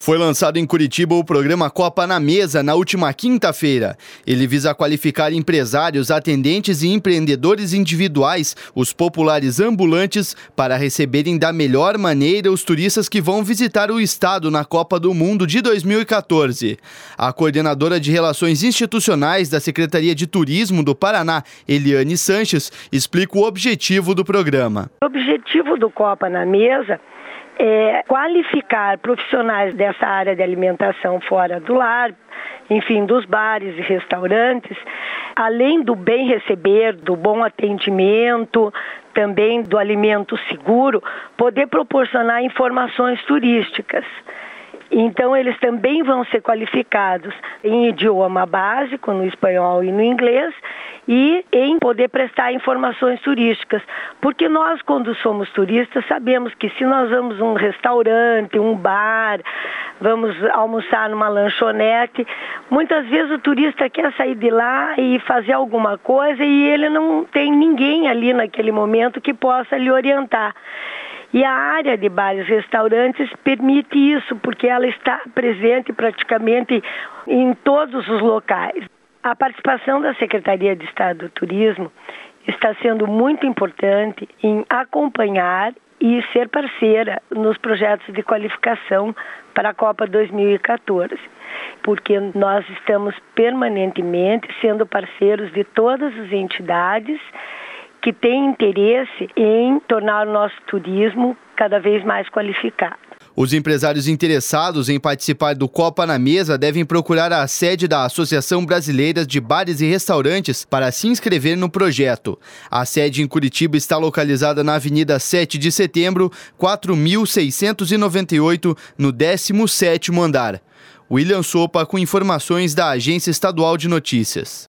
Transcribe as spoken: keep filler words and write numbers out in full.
Foi lançado em Curitiba o programa Copa na Mesa na última quinta-feira. Ele visa qualificar empresários, atendentes e empreendedores individuais, os populares ambulantes, para receberem da melhor maneira os turistas que vão visitar o estado na Copa do Mundo de dois mil e quatorze. A coordenadora de Relações Institucionais da Secretaria de Turismo do Paraná, Eliane Sanches, explica o objetivo do programa. O objetivo do Copa na Mesa é qualificar profissionais dessa área de alimentação fora do lar, enfim, dos bares e restaurantes, além do bem receber, do bom atendimento, também do alimento seguro, poder proporcionar informações turísticas. Então, eles também vão ser qualificados em idioma básico, no espanhol e no inglês, e em poder prestar informações turísticas. Porque nós, quando somos turistas, sabemos que se nós vamos a um restaurante, um bar, vamos almoçar numa lanchonete, muitas vezes o turista quer sair de lá e fazer alguma coisa e ele não tem ninguém ali naquele momento que possa lhe orientar. E a área de bares e restaurantes permite isso, porque ela está presente praticamente em todos os locais. A participação da Secretaria de Estado do Turismo está sendo muito importante em acompanhar e ser parceira nos projetos de qualificação para a Copa dois mil e quatorze, porque nós estamos permanentemente sendo parceiros de todas as entidades que tem interesse em tornar o nosso turismo cada vez mais qualificado. Os empresários interessados em participar do Copa na Mesa devem procurar a sede da Associação Brasileira de Bares e Restaurantes para se inscrever no projeto. A sede em Curitiba está localizada na Avenida sete de Setembro, quatro mil seiscentos e noventa e oito, no décimo sétimo andar. William Sopa com informações da Agência Estadual de Notícias.